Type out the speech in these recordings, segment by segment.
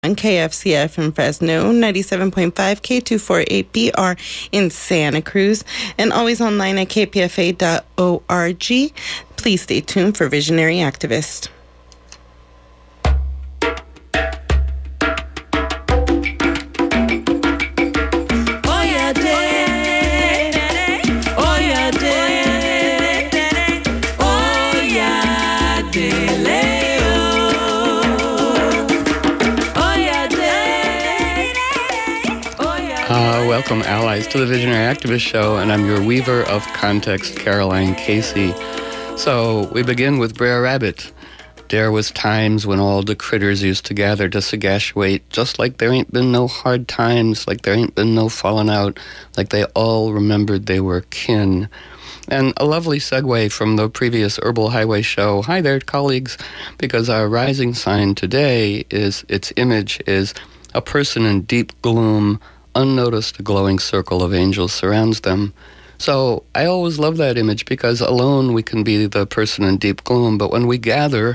on KFCF in Fresno, 97.5 K248BR in Santa Cruz, and always online at kpfa.org. Please stay tuned for Visionary Activist. Welcome, allies, to the Visionary Activist Show, and I'm your weaver of context, Caroline Casey. So, we begin with Brer Rabbit. There was times when all the critters used to gather to sagactuate, just like there ain't been no hard times, like there ain't been no falling out, like they all remembered they were kin. And a lovely segue from the previous Herbal Highway show. Hi there, colleagues, because our rising sign today is, its image is a person in deep gloom. Unnoticed, a glowing circle of angels surrounds them. So I always love that image because alone we can be the person in deep gloom, but when we gather,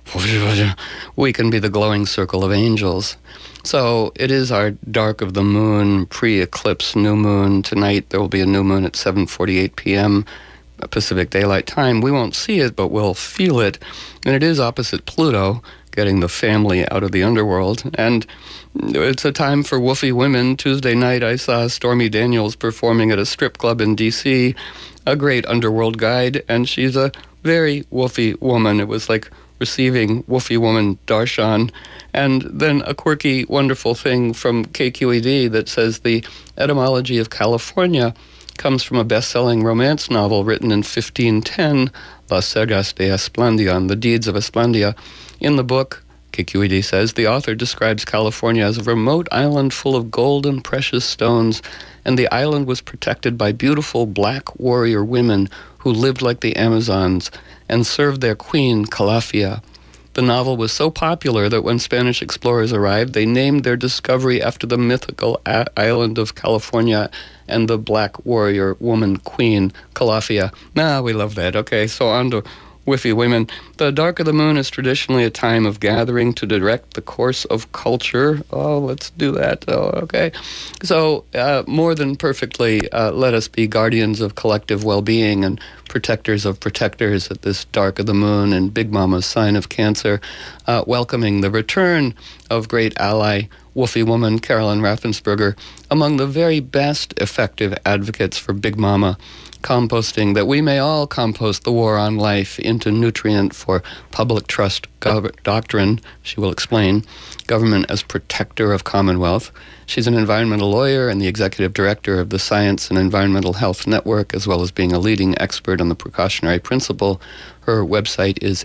we can be the glowing circle of angels. So it is our dark of the moon, pre-eclipse new moon. Tonight there will be a new moon at 7:48 p.m. Pacific Daylight Time. We won't see it, but we'll feel it. And it is opposite Pluto, getting the family out of the underworld. And it's a time for woofy women. Tuesday night, I saw Stormy Daniels performing at a strip club in D.C., a great underworld guide, and she's a very woofy woman. It was like receiving woofy woman darshan. And then a quirky, wonderful thing from KQED that says the etymology of California comes from a best-selling romance novel written in 1510, Las Sagas de Esplandian, The Deeds of Esplandia. In the book, KQED says, the author describes California as a remote island full of gold and precious stones, and the island was protected by beautiful black warrior women who lived like the Amazons and served their queen, Calafia. The novel was so popular that when Spanish explorers arrived, they named their discovery after the mythical island of California and the black warrior woman queen, Calafia. We love that. Okay, so on to Whiffy women. The dark of the moon is traditionally a time of gathering to direct the course of culture. Oh, let's do that. Oh, okay. So, more than perfectly, let us be guardians of collective well-being and protectors of protectors at this dark of the moon and Big Mama's sign of Cancer, welcoming the return of great ally, woofy woman Carolyn Raffensperger, among the very best effective advocates for Big Mama composting, that we may all compost the war on life into nutrient for public trust doctrine. She will explain government as protector of Commonwealth. She's an environmental lawyer and the executive director of the Science and Environmental Health Network, as well as being a leading expert on the precautionary principle. Her website is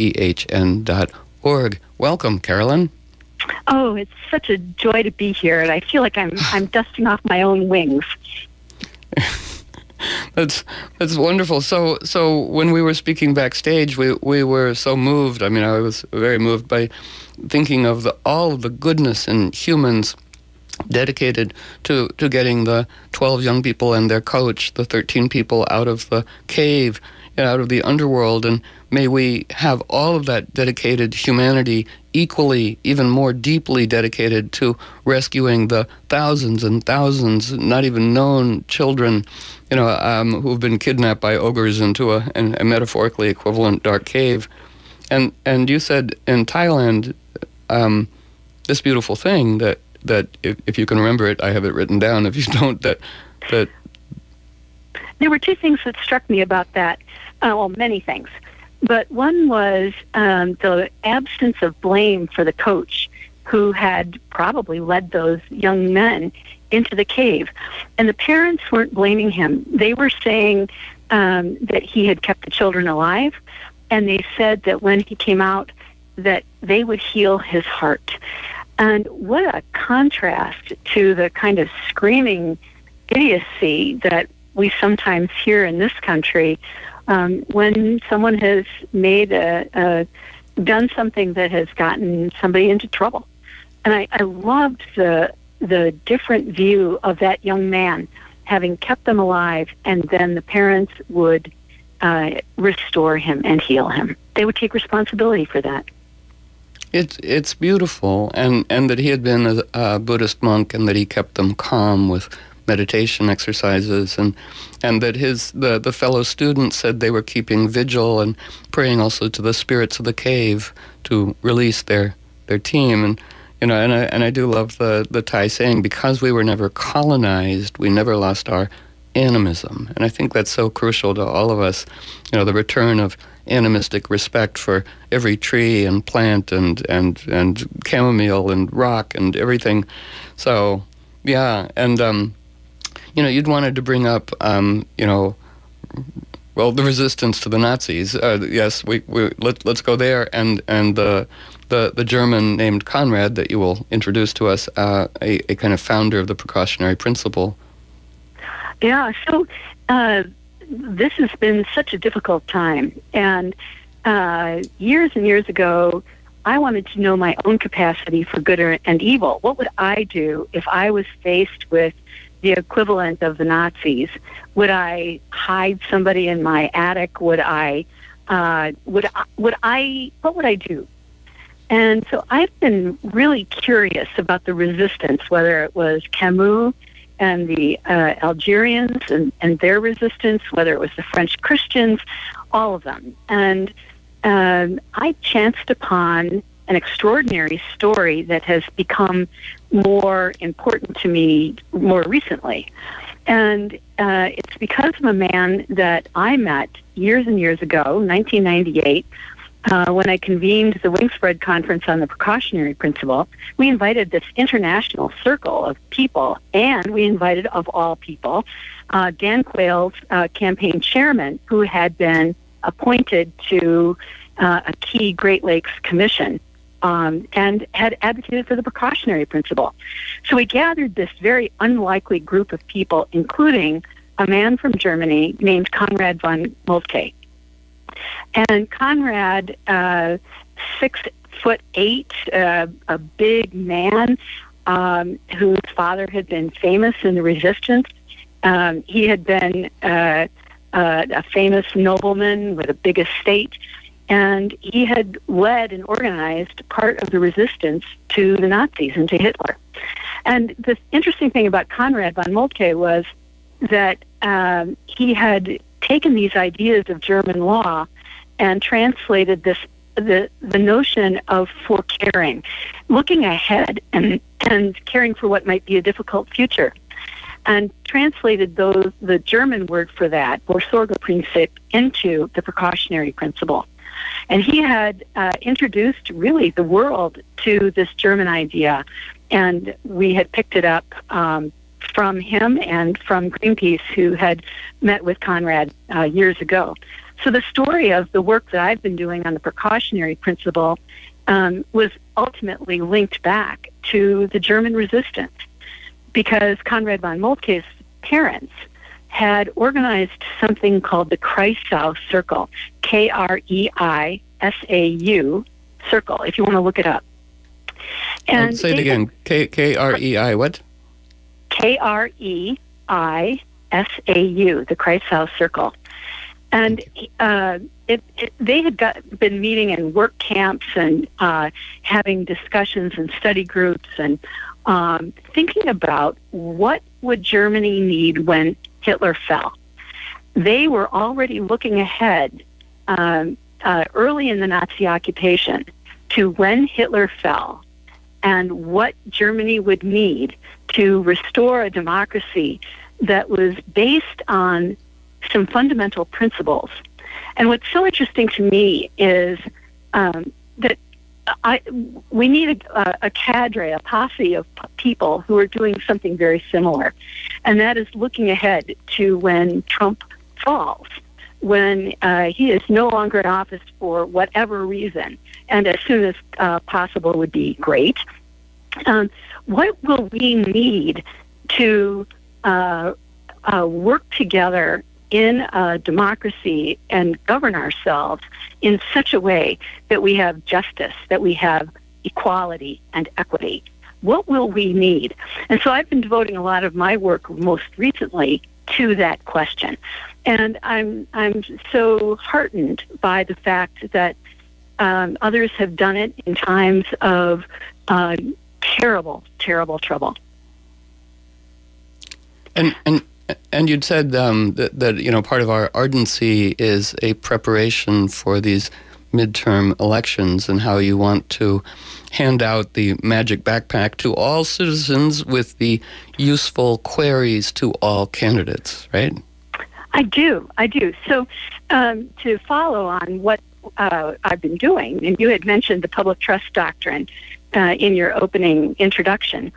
sehn.org. Welcome, Carolyn. Oh, it's such a joy to be here, and I feel like I'm dusting off my own wings. That's wonderful. So when we were speaking backstage, we were so moved. I mean, I was very moved by thinking of all of the goodness in humans dedicated to getting the 12 young people and their coach, the 13 people, out of the cave, out of the underworld. And may we have all of that dedicated humanity equally, even more deeply dedicated to rescuing the thousands and thousands, not even known children, who've been kidnapped by ogres into a metaphorically equivalent dark cave. And you said in Thailand, this beautiful thing that if you can remember it, I have it written down. If you don't, that there were two things that struck me about that. Many things. But one was the absence of blame for the coach who had probably led those young men into the cave. And the parents weren't blaming him. They were saying that he had kept the children alive, and they said that when he came out, that they would heal his heart. And what a contrast to the kind of screaming idiocy that we sometimes hear in this country when someone has done something that has gotten somebody into trouble. And I loved the different view of that young man having kept them alive, and then the parents would restore him and heal him. They would take responsibility for that. It's beautiful, and that he had been a Buddhist monk, and that he kept them calm with meditation exercises, and that the fellow students said they were keeping vigil and praying also to the spirits of the cave to release their team. And and I do love the Thai saying, because we were never colonized, we never lost our animism. And I think that's so crucial to all of us, the return of animistic respect for every tree and plant and chamomile and rock and everything. So, yeah, and you'd wanted to bring up, the resistance to the Nazis. Yes, let's go there, and the German named Conrad that you will introduce to us, a kind of founder of the precautionary principle. Yeah, so this has been such a difficult time, and years and years ago, I wanted to know my own capacity for good and evil. What would I do if I was faced with the equivalent of the Nazis? Would I hide somebody in my attic? What would I do? And so I've been really curious about the resistance, whether it was Camus and the Algerians and their resistance, whether it was the French Christians, all of them. And I chanced upon an extraordinary story that has become more important to me more recently. And it's because of a man that I met years and years ago, 1998, when I convened the Wingspread Conference on the Precautionary Principle. We invited this international circle of people, and we invited, of all people, Dan Quayle's campaign chairman, who had been appointed to a key Great Lakes commission and had advocated for the precautionary principle. So we gathered this very unlikely group of people, including a man from Germany named Conrad von Moltke. And Conrad, 6'8", a big man whose father had been famous in the resistance. He had been a famous nobleman with a big estate, and he had led and organized part of the resistance to the Nazis and to Hitler. And the interesting thing about Conrad von Moltke was that he had taken these ideas of German law and translated the notion of forecaring, looking ahead and caring for what might be a difficult future, and translated the German word for that, Vorsorgeprinzip, into the precautionary principle. And he had introduced really the world to this German idea, and we had picked it up from him and from Greenpeace, who had met with Conrad years ago. So the story of the work that I've been doing on the precautionary principle was ultimately linked back to the German resistance, because Conrad von Moltke's parents had organized something called the Kreisau Circle, K-R-E-I-S-A-U Circle, if you want to look it up. And say it again, K-R-E-I what? K-R-E-I-S-A-U, the Kreisau Circle. And they had been meeting in work camps and having discussions and study groups and thinking about what would Germany need when Hitler fell. They were already looking ahead early in the Nazi occupation to when Hitler fell and what Germany would need to restore a democracy that was based on some fundamental principles. And what's so interesting to me is that we need a cadre, a posse of people who are doing something very similar, and that is looking ahead to when Trump falls, when he is no longer in office for whatever reason, and as soon as possible would be great. What will we need to work together in a democracy and govern ourselves in such a way that we have justice, that we have equality and equity? What will we need? And so I've been devoting a lot of my work most recently to that question. And I'm so heartened by the fact that Others have done it in times of terrible, terrible trouble. And you'd said that part of our ardency is a preparation for these midterm elections, and how you want to hand out the magic backpack to all citizens with the useful queries to all candidates, right? I do. So to follow on what I've been doing, and you had mentioned the public trust doctrine in your opening introduction.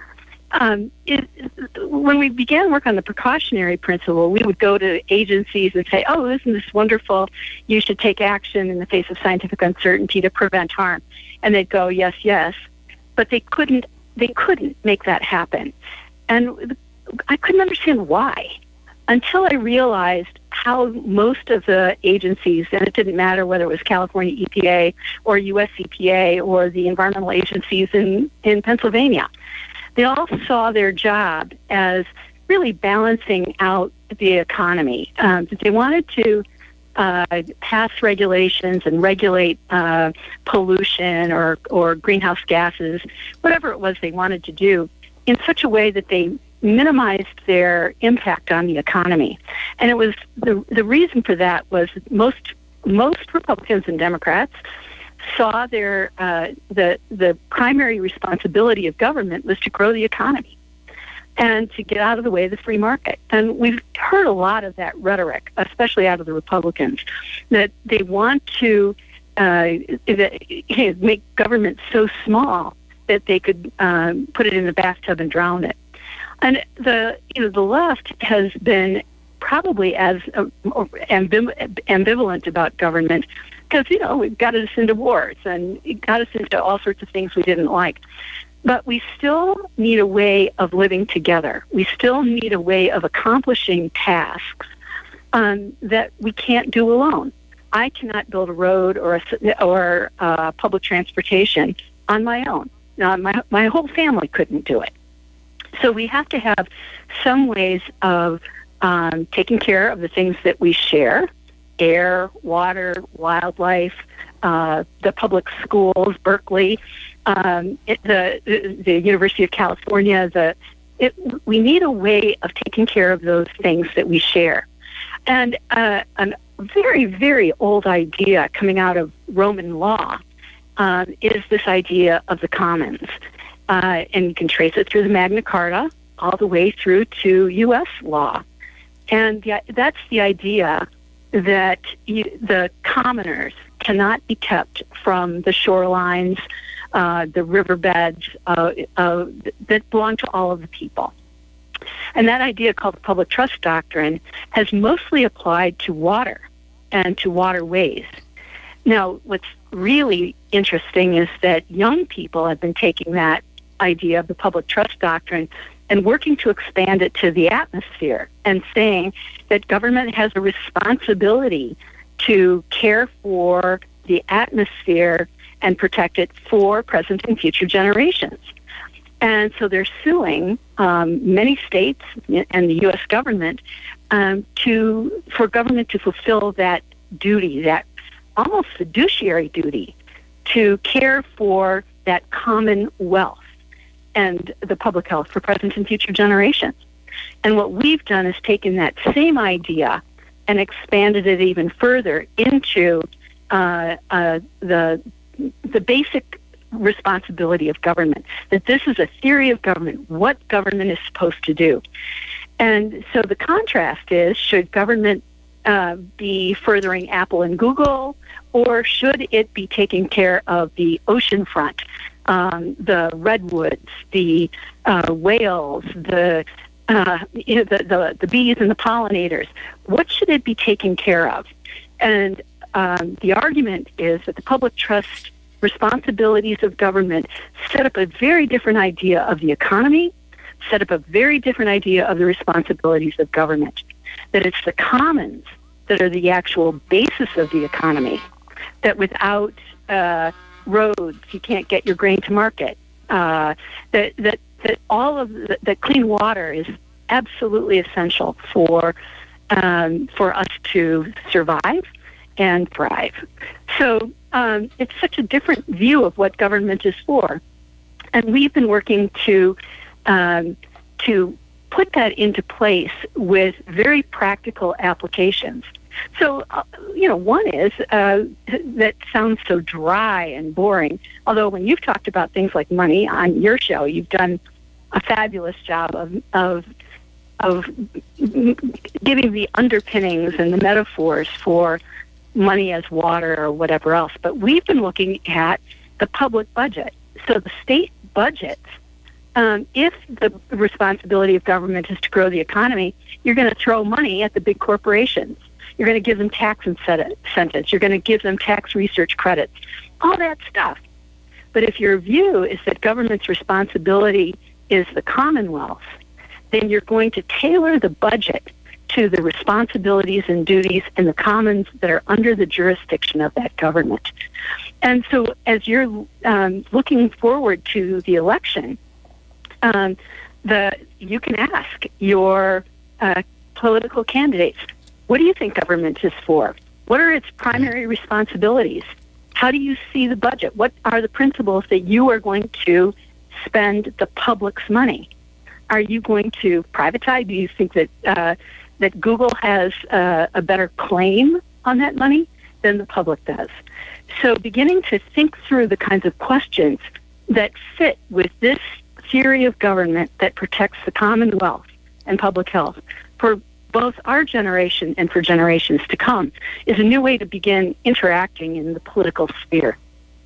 When we began work on the precautionary principle, we would go to agencies and say, "Oh, isn't this wonderful? You should take action in the face of scientific uncertainty to prevent harm." And they'd go, "Yes, yes," but they couldn't make that happen, and I couldn't understand why until I realized how most of the agencies, and it didn't matter whether it was California EPA or US EPA or the environmental agencies in Pennsylvania, they all saw their job as really balancing out the economy. They wanted to pass regulations and regulate pollution or greenhouse gases, whatever it was they wanted to do, in such a way that they minimized their impact on the economy. And it was the reason for that was most Republicans and Democrats saw their the primary responsibility of government was to grow the economy and to get out of the way of the free market. And we've heard a lot of that rhetoric, especially out of the Republicans, that they want to make government so small that they could put it in the bathtub and drown it. And the left has been probably as ambivalent about government because, it got us into wars and it got us into all sorts of things we didn't like. But we still need a way of living together. We still need a way of accomplishing tasks that we can't do alone. I cannot build a road or public transportation on my own. My whole family couldn't do it. So we have to have some ways of taking care of the things that we share: air, water, wildlife, the public schools, Berkeley, the University of California. We need a way of taking care of those things that we share. And a very, very old idea coming out of Roman law is this idea of the commons. And you can trace it through the Magna Carta all the way through to U.S. law. And that's the idea that the commoners cannot be kept from the shorelines, the riverbeds that belong to all of the people. And that idea, called the public trust doctrine, has mostly applied to water and to waterways. Now, what's really interesting is that young people have been taking that idea of the public trust doctrine and working to expand it to the atmosphere and saying that government has a responsibility to care for the atmosphere and protect it for present and future generations. And so they're suing many states and the U.S. government for government to fulfill that duty, that almost fiduciary duty, to care for that common wealth and the public health for present and future generations. And what we've done is taken that same idea and expanded it even further into the basic responsibility of government, that this is a theory of government, what government is supposed to do. And so the contrast is, should government be furthering Apple and Google, or should it be taking care of the oceanfront, the redwoods, the whales, the bees and the pollinators? What should it be taking care of? And the argument is that the public trust responsibilities of government set up a very different idea of the economy, set up a very different idea of the responsibilities of government, that it's the commons that are the actual basis of the economy, that without roads you can't get your grain to market, that all of that clean water is absolutely essential for us to survive and thrive. So it's such a different view of what government is for. And we've been working to put that into place with very practical applications. So, one is that sounds so dry and boring. Although when you've talked about things like money on your show, you've done a fabulous job of giving the underpinnings and the metaphors for money as water or whatever else. But we've been looking at the public budget. So the state budgets, if the responsibility of government is to grow the economy, you're going to throw money at the big corporations. You're going to give them tax incentives. You're going to give them tax research credits, all that stuff. But if your view is that government's responsibility is the Commonwealth, then you're going to tailor the budget to the responsibilities and duties in the commons that are under the jurisdiction of that government. And so as you're looking forward to the election, you can ask your political candidates, what do you think government is for? What are its primary responsibilities? How do you see the budget? What are the principles that you are going to spend the public's money? Are you going to privatize? Do you think that that Google has a better claim on that money than the public does? So beginning to think through the kinds of questions that fit with this theory of government that protects the Commonwealth and public health for both our generation and for generations to come is a new way to begin interacting in the political sphere.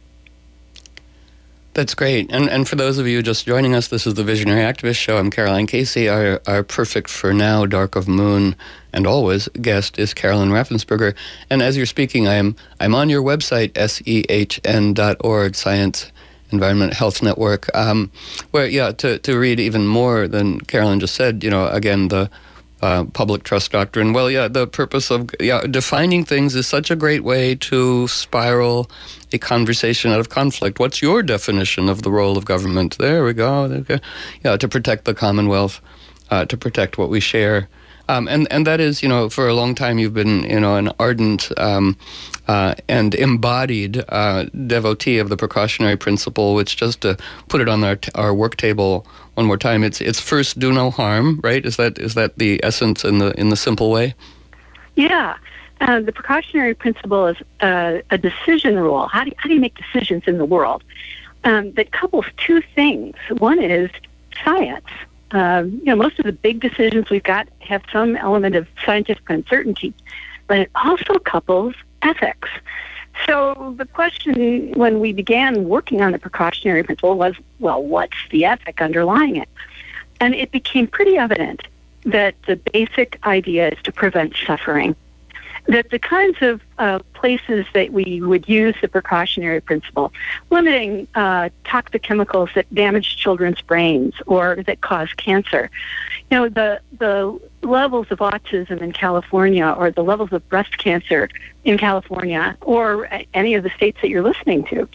That's great. And for those of you just joining us, this is the Visionary Activist Show. I'm Caroline Casey. Our perfect for now, Dark of Moon, and always guest is Carolyn Raffensperger. And as you're speaking, I'm on your website, sehn.org, Science Environment Health Network, where, to read even more than Carolyn just said, again, the public trust doctrine. Well, the purpose of defining things is such a great way to spiral a conversation out of conflict. What's your definition of the role of government? There we go. Okay. To protect the Commonwealth, to protect what we share. And that is, for a long time you've been, an ardent and embodied devotee of the precautionary principle, which, just to put it on our work table one more time, it's first do no harm, right? Is that the essence in the simple way? Yeah. The precautionary principle is a decision rule. How do you make decisions in the world that couples two things? One is science. Most of the big decisions we've got have some element of scientific uncertainty, but it also couples ethics. So the question when we began working on the precautionary principle was, well, what's the ethic underlying it? And it became pretty evident that the basic idea is to prevent suffering. That the kinds of places that we would use the precautionary principle, limiting toxic chemicals that damage children's brains or that cause cancer, the levels of autism in California or the levels of breast cancer in California or any of the states that you're listening to,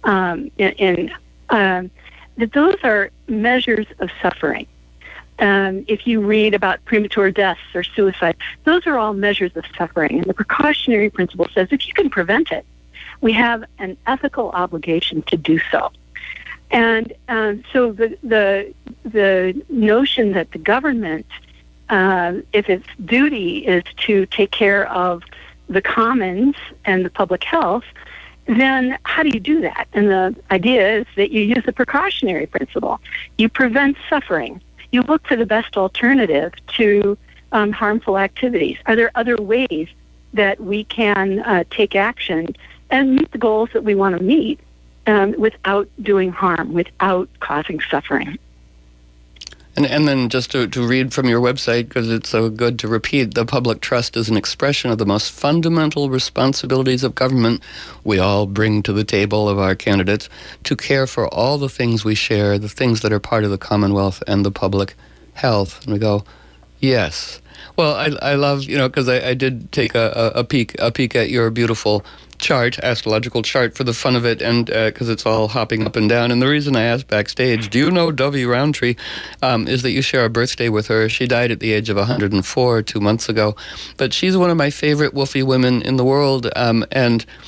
that those are measures of suffering. If you read about premature deaths or suicide, those are all measures of suffering. And the precautionary principle says if you can prevent it, we have an ethical obligation to do so. And so the notion that the government, if its duty is to take care of the commons and the public health, then how do you do that? And the idea is that you use the precautionary principle. You prevent suffering. You look for the best alternative to harmful activities. Are there other ways that we can take action and meet the goals that we want to meet without doing harm, without causing suffering? And then just to read from your website, because it's so good to repeat, the public trust is an expression of the most fundamental responsibilities of government we all bring to the table of our candidates to care for all the things we share, the things that are part of the Commonwealth and the public health. And we go, yes. Well, I love, because I did take a peek at your beautiful chart, astrological chart, for the fun of it, and because it's all hopping up and down. And the reason I asked backstage, do you know Dovey Roundtree, is that you share a birthday with her. She died at the age of 104 2 months ago, but she's one of my favorite woofy women in the world, and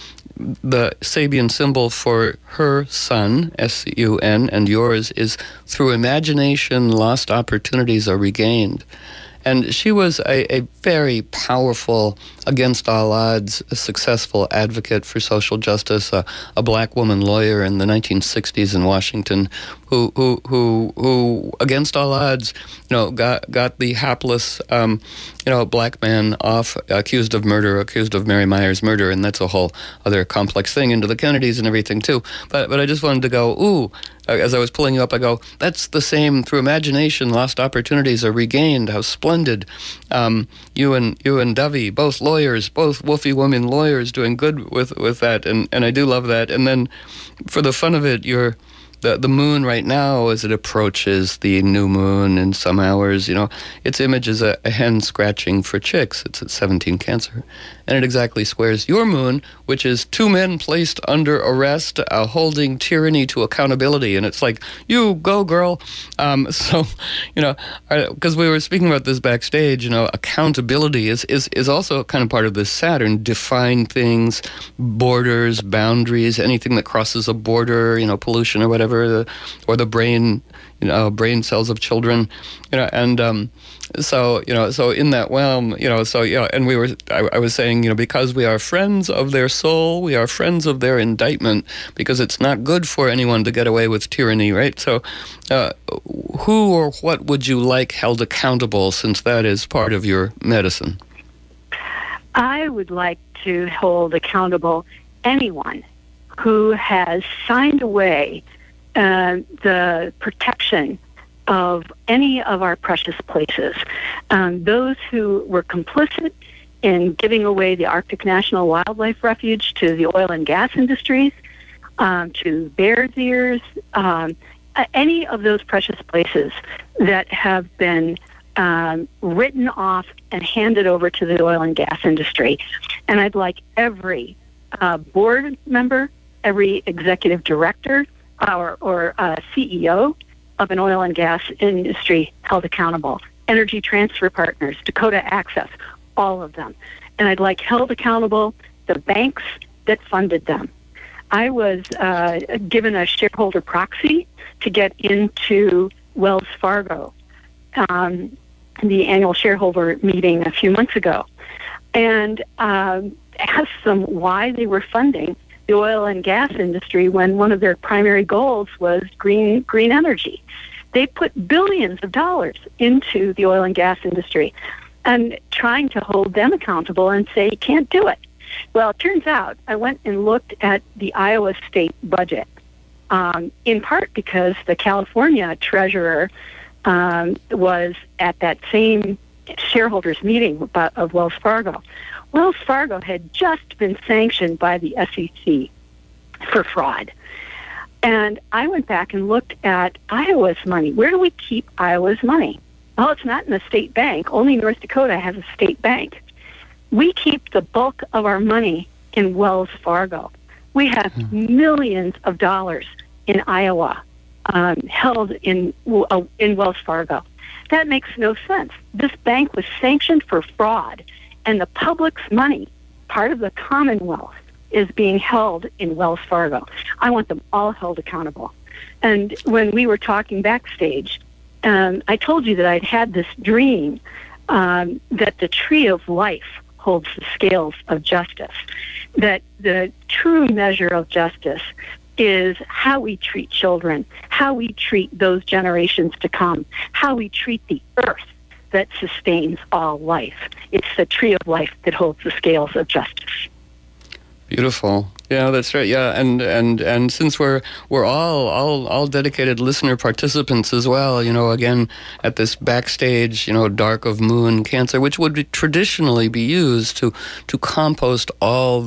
the Sabian symbol for her sun, S-U-N, and yours is through imagination, lost opportunities are regained. And she was a very powerful, against all odds, a successful advocate for social justice, a black woman lawyer in the 1960s in Washington, who against all odds, got the hapless, black man off, accused of Mary Myers' murder, and that's a whole other complex thing into the Kennedys and everything too. But I just wanted to go, as I was pulling you up, I go, that's the same. Through imagination, lost opportunities are regained. How splendid! You and Dovey, both lawyers, both Wolfie women lawyers, doing good with that, and I do love that. And then, for the fun of it, the moon right now, as it approaches the new moon in some hours, its image is a hen scratching for chicks. It's at 17 Cancer. And it exactly squares your moon, which is two men placed under arrest, holding tyranny to accountability. And it's like, you go, girl. Because we were speaking about this backstage, accountability is also kind of part of this Saturn. Define things, borders, boundaries, anything that crosses a border, pollution or whatever, or the brain, brain cells of children, so in that realm, and I was saying, because we are friends of their soul, we are friends of their indictment, because it's not good for anyone to get away with tyranny, right? So, who or what would you like held accountable, since that is part of your medicine? I would like to hold accountable anyone who has signed away the protection of any of our precious places. Those who were complicit in giving away the Arctic National Wildlife Refuge to the oil and gas industries, to Bears Ears, any of those precious places that have been written off and handed over to the oil and gas industry. And I'd like every board member, every executive director, or CEO of an oil and gas industry held accountable. Energy Transfer Partners, Dakota Access, all of them. And I'd like held accountable the banks that funded them. I was given a shareholder proxy to get into Wells Fargo, the annual shareholder meeting a few months ago, and asked them why they were funding the oil and gas industry when one of their primary goals was green energy. They put billions of dollars into the oil and gas industry, and trying to hold them accountable and say, you can't do it. Well, it turns out I went and looked at the Iowa state budget, in part because the California treasurer was at that same shareholders meeting of Wells Fargo. Wells Fargo had just been sanctioned by the SEC for fraud. And I went back and looked at Iowa's money. Where do we keep Iowa's money? Well, it's not in the state bank. Only North Dakota has a state bank. We keep the bulk of our money in Wells Fargo. We have millions of dollars in Iowa held in Wells Fargo. That makes no sense. This bank was sanctioned for fraud, and the public's money, part of the Commonwealth, is being held in Wells Fargo. I want them all held accountable. And when we were talking backstage, I told you that I'd had this dream that the tree of life holds the scales of justice, that the true measure of justice is how we treat children, how we treat those generations to come, how we treat the earth that sustains all life. It's the tree of life that holds the scales of justice. Beautiful. Yeah, that's right. Yeah, and since we're all dedicated listener participants as well, again at this backstage, dark of moon Cancer, which would traditionally be used to compost all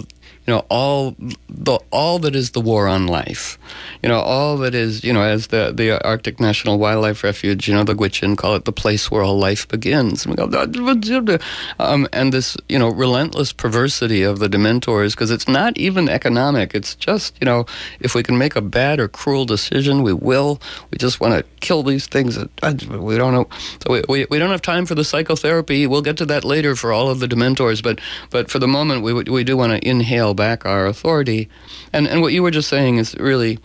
that is the war on life, all that is, as the Arctic National Wildlife Refuge, the Gwich'in call it the place where all life begins. And we go, and this, relentless perversity of the Dementors, because it's not even economic. It's just, if we can make a bad or cruel decision, we will. We just want to kill these things. We don't know. So we don't have time for the psychotherapy. We'll get to that later for all of the Dementors, but for the moment, we do want to inhale back our authority. And what you were just saying is really,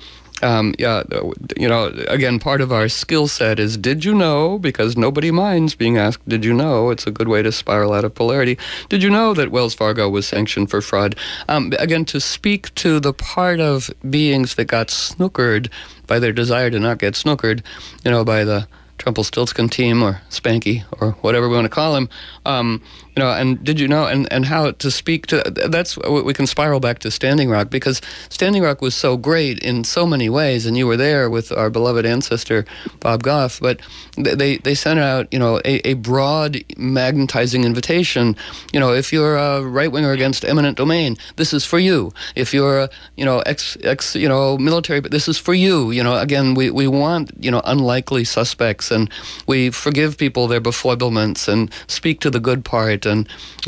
again, part of our skill set is, did you know? Because nobody minds being asked, did you know? It's a good way to spiral out of polarity. Did you know that Wells Fargo was sanctioned for fraud? Again, to speak to the part of beings that got snookered by their desire to not get snookered, by the Trumpelstiltskin team or Spanky or whatever we want to call him, and did you know, and how to speak to, that's what we can spiral back to Standing Rock, because Standing Rock was so great in so many ways, and you were there with our beloved ancestor, Bob Goff, but they sent out, a broad magnetizing invitation. If you're a right-winger against eminent domain, this is for you. If you're a military, but this is for you. Again, we want, unlikely suspects, and we forgive people their befoilements and speak to the good part, and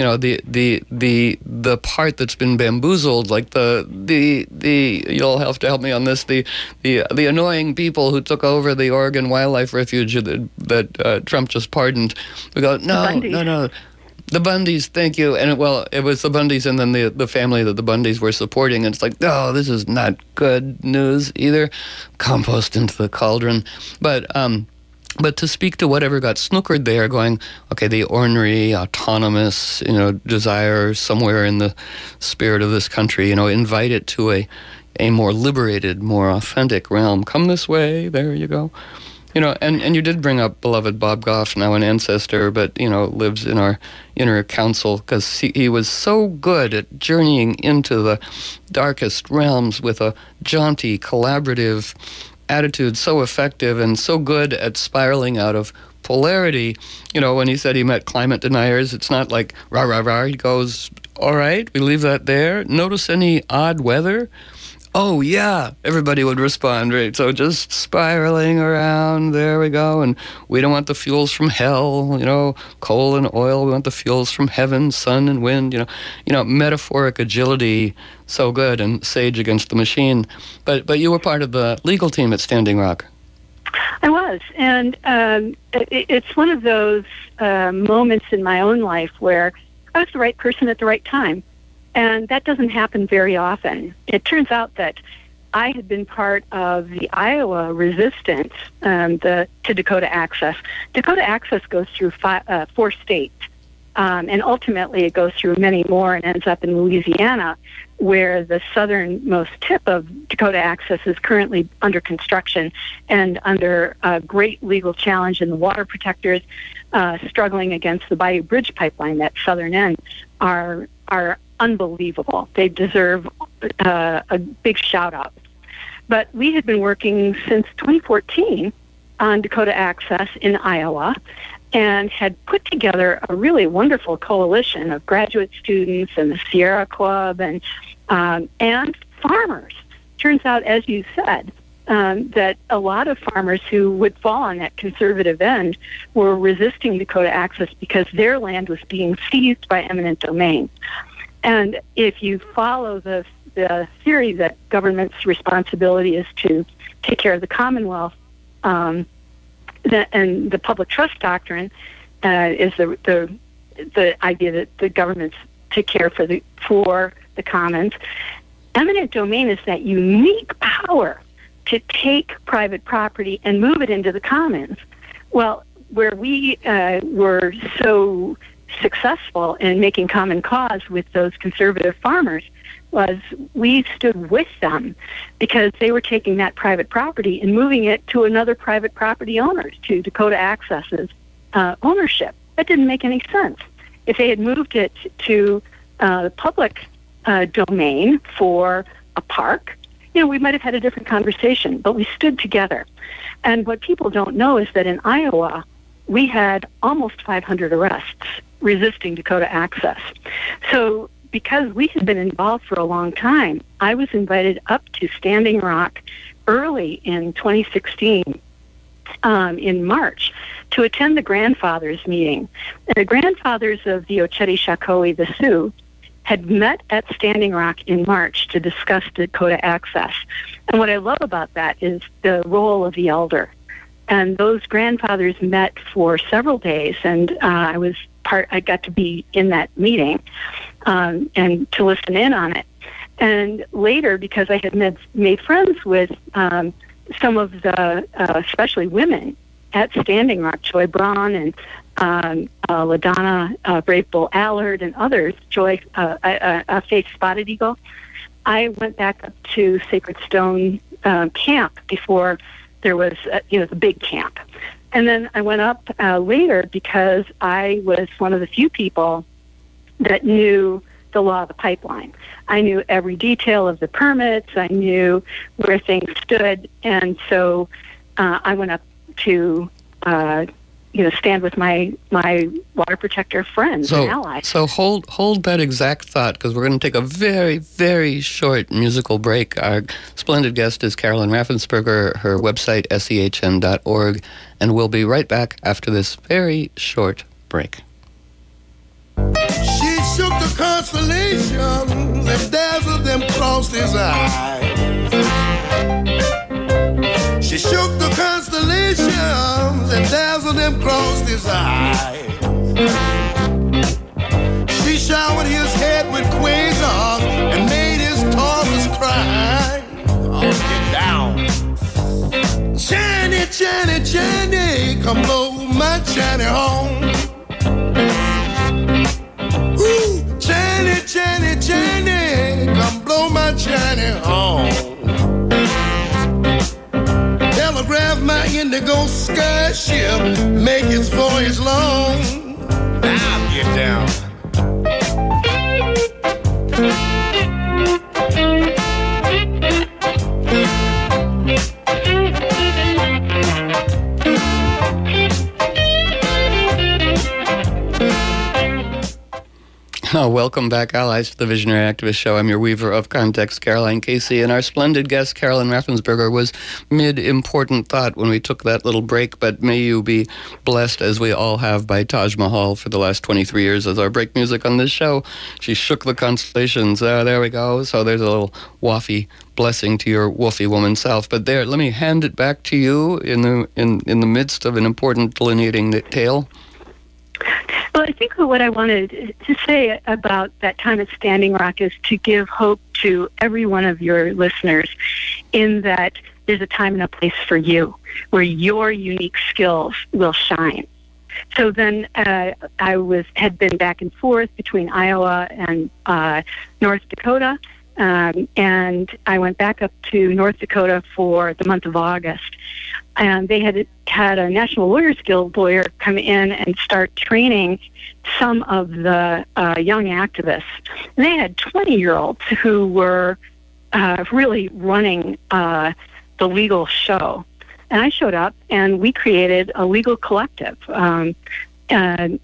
the part that's been bamboozled, like the you'll have to help me on this, the annoying people who took over the Oregon Wildlife Refuge that Trump just pardoned. We go, no. The Bundys, thank you. And it was the Bundys and then the family that the Bundys were supporting. And it's like, no, this is not good news either. Compost into the cauldron. But to speak to whatever got snookered there, going, okay, the ornery, autonomous, desire somewhere in the spirit of this country, invite it to a more liberated, more authentic realm. Come this way, there you go. And you did bring up beloved Bob Goff, now an ancestor, but, lives in our inner council, because he was so good at journeying into the darkest realms with a jaunty, collaborative attitude, so effective and so good at spiraling out of polarity. When he said he met climate deniers, it's not like rah, rah, rah. He goes, all right, we leave that there. Notice any odd weather? Oh, yeah, everybody would respond, right? So just spiraling around, there we go. And we don't want the fuels from hell, coal and oil. We want the fuels from heaven, sun and wind, metaphoric agility, so good, and sage against the machine. But you were part of the legal team at Standing Rock. I was, and it's one of those moments in my own life where I was the right person at the right time. And that doesn't happen very often. It turns out that I had been part of the Iowa resistance to Dakota Access. Dakota Access goes through 4 states, and ultimately it goes through many more and ends up in Louisiana, where the southernmost tip of Dakota Access is currently under construction and under a great legal challenge, and the water protectors struggling against the Bayou Bridge pipeline, that southern end, are unbelievable. They deserve a big shout out. But we had been working since 2014 on Dakota Access in Iowa, and had put together a really wonderful coalition of graduate students and the Sierra Club and farmers. Turns out, as you said, that a lot of farmers who would fall on that conservative end were resisting Dakota Access because their land was being seized by eminent domain. And if you follow the theory that government's responsibility is to take care of the Commonwealth, and the public trust doctrine is the idea that the governments take care for the commons. Eminent domain is that unique power to take private property and move it into the commons. Well, where we were so successful in making common cause with those conservative farmers was we stood with them because they were taking that private property and moving it to another private property owner, to Dakota Access's ownership. That didn't make any sense. If they had moved it to the public domain for a park, we might have had a different conversation, but we stood together. And what people don't know is that in Iowa, we had almost 500 arrests resisting Dakota Access. So because we had been involved for a long time, I was invited up to Standing Rock early in 2016, in March, to attend the grandfathers meeting. And the grandfathers of the Oceti-Sakowee, the Sioux, had met at Standing Rock in March to discuss Dakota Access. And what I love about that is the role of the elder. And those grandfathers met for several days, and I got to be in that meeting and to listen in on it. And later, because I had made friends with some of the, especially women at Standing Rock, Joy Braun and LaDonna Brave Bull Allard and others, Faith Spotted Eagle, I went back up to Sacred Stone camp before there was, the big camp. And then I went up later because I was one of the few people that knew the law of the pipeline. I knew every detail of the permits. I knew where things stood. And so I went up to, stand with my water protector friends and allies. So hold that exact thought, because we're going to take a very, very short musical break. Our splendid guest is Carolyn Raffensperger, her website, sehn.org, and we'll be right back after this very short break. She shook the constellations and dazzled them across his eyes. She shook the constellations and dazzled them across his eyes. She showered his head with quasars and made his Taurus cry. Oh, get down. Chiny, Chiny, Chiny, come blow my Chiny home. Ooh, Chiny, Chiny, Chiny, come blow my Chiny home. Telegraph my indigo sky ship, make its voyage long. Now get down. Oh, welcome back, allies, to the Visionary Activist Show. I'm your weaver of context, Caroline Casey, and our splendid guest, Carolyn Raffensperger, was mid-important thought when we took that little break, but may you be blessed, as we all have, by Taj Mahal for the last 23 years as our break music on this show. She shook the constellations. There we go. So there's a little waffy blessing to your woofy woman self. But there, let me hand it back to you in the midst of an important delineating tale. Well, I think what I wanted to say about that time at Standing Rock is to give hope to every one of your listeners in that there's a time and a place for you where your unique skills will shine. So then I had been back and forth between Iowa and North Dakota, and I went back up to North Dakota for the month of August. And they had a National Lawyers Guild lawyer come in and start training some of the young activists. And they had 20-year-olds who were really running the legal show. And I showed up, and we created a legal collective. And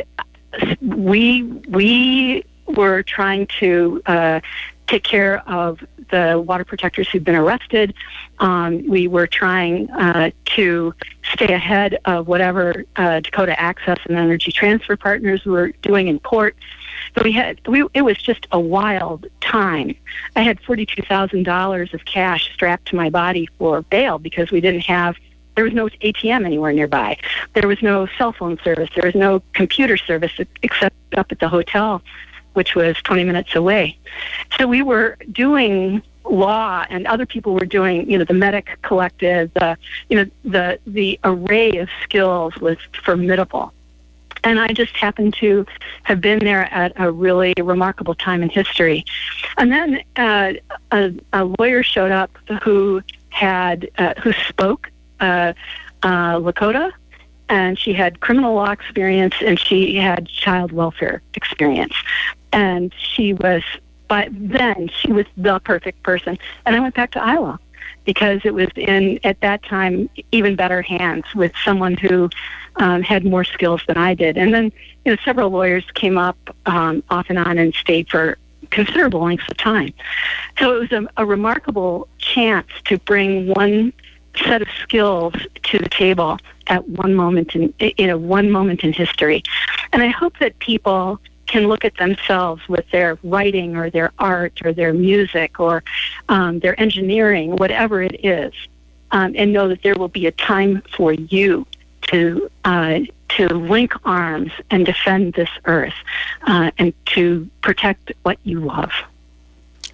we were trying to take care of the water protectors who'd been arrested. We were trying to stay ahead of whatever Dakota Access and Energy Transfer Partners were doing in court. But it was just a wild time. I had $42,000 of cash strapped to my body for bail because there was no ATM anywhere nearby. There was no cell phone service. There was no computer service except up at the hotel, which was 20 minutes away. So we were doing law, and other people were doing, the Medic Collective. The array of skills was formidable. And I just happened to have been there at a really remarkable time in history. And then a lawyer showed up who spoke Lakota, and she had criminal law experience, and she had child welfare experience. And by then, she was the perfect person. And I went back to Iowa because it was at that time, even better hands with someone who had more skills than I did. And then, several lawyers came up off and on and stayed for considerable lengths of time. So it was a remarkable chance to bring one set of skills to the table at one moment in history. And I hope that people can look at themselves with their writing or their art or their music or their engineering, whatever it is, and know that there will be a time for you to link arms and defend this earth and to protect what you love.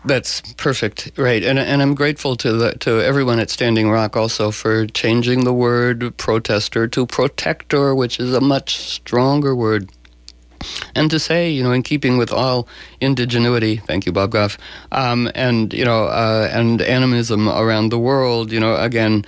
That's perfect, right? And I'm grateful to everyone at Standing Rock also for changing the word protester to protector, which is a much stronger word. And to say, in keeping with all indigenuity, thank you, Bob Goff, and animism around the world, again,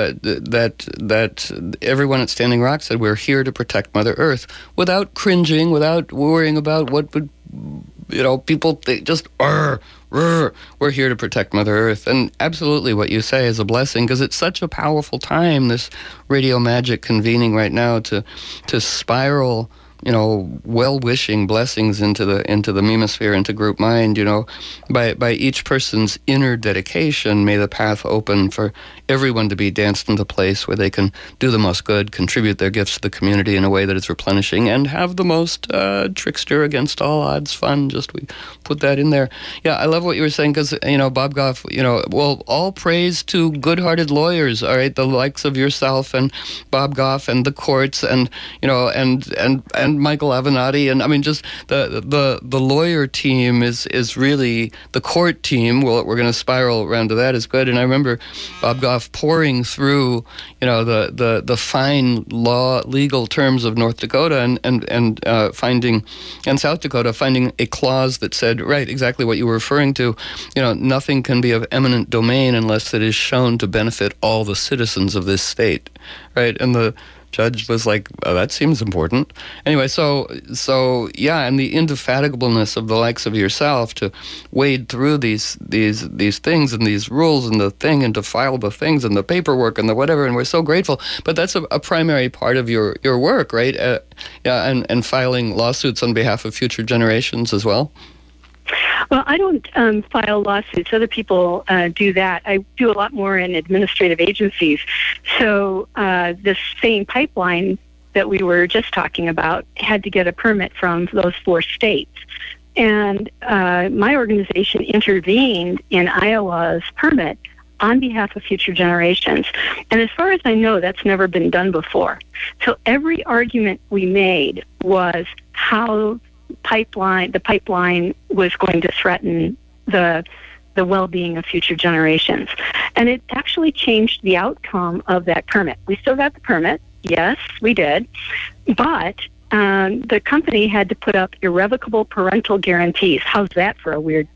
that everyone at Standing Rock said we're here to protect Mother Earth without cringing, without worrying about what would, people think, just, we're here to protect Mother Earth. And absolutely what you say is a blessing, because it's such a powerful time, this Radio Magic convening right now, to spiral well-wishing blessings into the memosphere, into group mind, by each person's inner dedication. May the path open for everyone to be danced into place where they can do the most good, contribute their gifts to the community in a way that is replenishing, and have the most trickster against all odds fun. Just we put that in there. Yeah, I love what you were saying, because, Bob Goff, well, all praise to good-hearted lawyers, all right, the likes of yourself and Bob Goff and the courts and, and Michael Avenatti, and I mean, just the lawyer team is really the court team. Well, we're going to spiral around to that is good. And I remember Bob Goff pouring through, the fine legal terms of North Dakota and finding, and South Dakota, finding a clause that said, right, exactly what you were referring to. Nothing can be of eminent domain unless it is shown to benefit all the citizens of this state, right? And the judge was like, oh, that seems important. Anyway, so yeah, and the indefatigableness of the likes of yourself to wade through these things and these rules and the thing, and to file the things and the paperwork and the whatever, and we're so grateful. But that's a primary part of your work, right? And filing lawsuits on behalf of future generations as well. Well, I don't file lawsuits. Other people do that. I do a lot more in administrative agencies. So this same pipeline that we were just talking about had to get a permit from those 4 states. And my organization intervened in Iowa's permit on behalf of future generations. And as far as I know, that's never been done before. So every argument we made was how the pipeline was going to threaten the well-being of future generations. And it actually changed the outcome of that permit. We still got the permit. Yes, we did. But the company had to put up irrevocable parental guarantees. How's that for a weird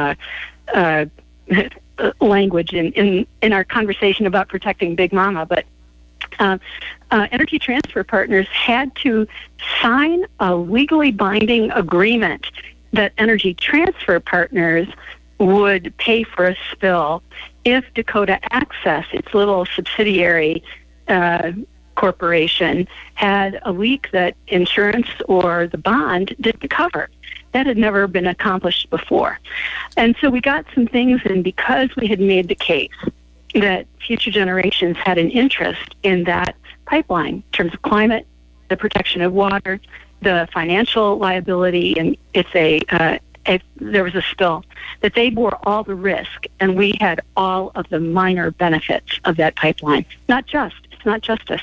language in our conversation about protecting Big Mama? But Energy Transfer Partners had to sign a legally binding agreement that Energy Transfer Partners would pay for a spill if Dakota Access, its little subsidiary corporation, had a leak that insurance or the bond didn't cover. That had never been accomplished before. And so we got some things in because we had made the case that future generations had an interest in that pipeline in terms of climate, the protection of water, the financial liability, and if there was a spill, that they bore all the risk, and we had all of the minor benefits of that pipeline. It's not justice.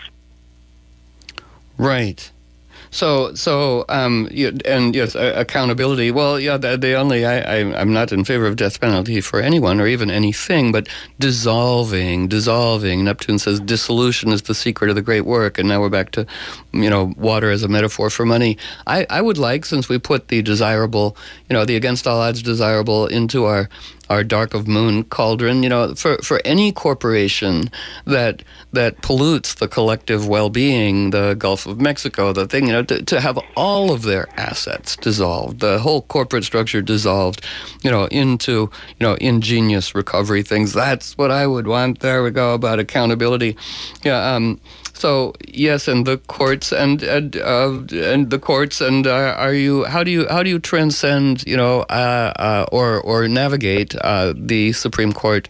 Right. So, and yes, accountability. Well, yeah, I'm not in favor of death penalty for anyone or even anything, but dissolving. Neptune says dissolution is the secret of the great work, and now we're back to, water as a metaphor for money. I would like, since we put the desirable, the against all odds desirable into our dark of moon cauldron, for any corporation that pollutes the collective well-being, the Gulf of Mexico, the thing, to have all of their assets dissolved, the whole corporate structure dissolved, into, ingenious recovery things. That's what I would want. There we go, about accountability. Yeah. So yes, and the courts and the courts, and how do you transcend, or navigate the Supreme Court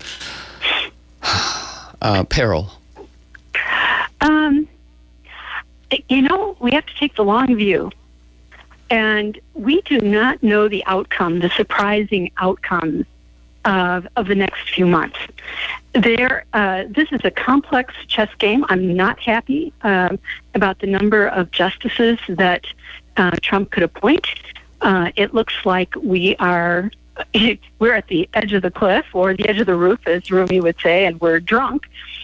peril? We have to take the long view, and we do not know the outcome, the surprising outcomes of the next few months. This is a complex chess game. I'm not happy about the number of justices that Trump could appoint. It looks like we are we're at the edge of the cliff or the edge of the roof, as Rumi would say, and we're drunk.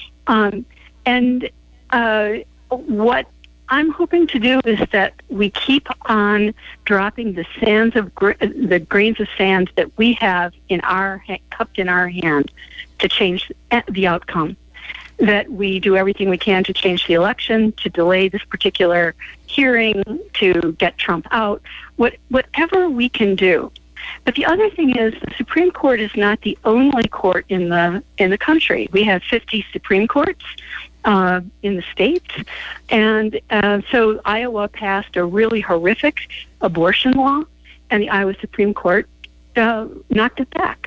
What I'm hoping to do is that we keep on dropping the the grains of sand that we have cupped in our hand to change the outcome. That we do everything we can to change the election, to delay this particular hearing, to get Trump out, whatever we can do. But the other thing is, the Supreme Court is not the only court in the country. We have 50 Supreme Courts in the states, and so Iowa passed a really horrific abortion law, and the Iowa Supreme Court knocked it back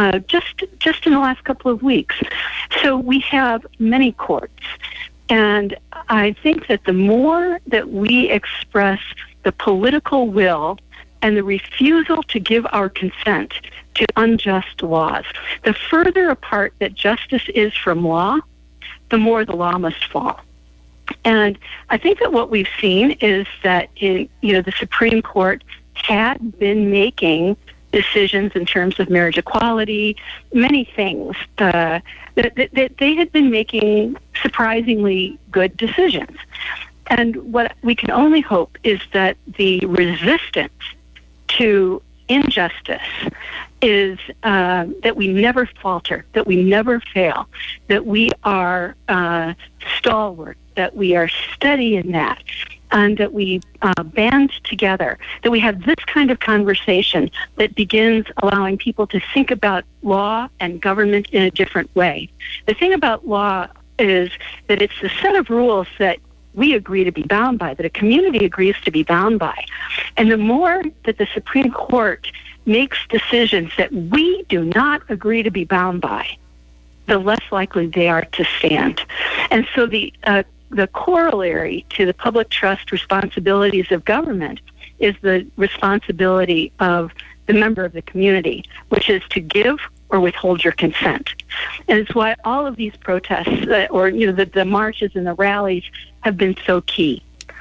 just in the last couple of weeks. So we have many courts, and I think that the more that we express the political will and the refusal to give our consent to unjust laws, the further apart that justice is from law, the more the law must fall. And I think that what we've seen is that the Supreme Court had been making decisions in terms of marriage equality, many things. That they had been making surprisingly good decisions. And what we can only hope is that the resistance to injustice is that we never falter, that we never fail, that we are stalwart, that we are steady in that, and that we band together, that we have this kind of conversation that begins allowing people to think about law and government in a different way. The thing about law is that it's the set of rules that we agree to be bound by, that a community agrees to be bound by. And the more that the Supreme Court makes decisions that we do not agree to be bound by, the less likely they are to stand. And so the corollary to the public trust responsibilities of government is the responsibility of the member of the community, which is to give or withhold your consent. And it's why all of these protests, the marches and the rallies have been so key,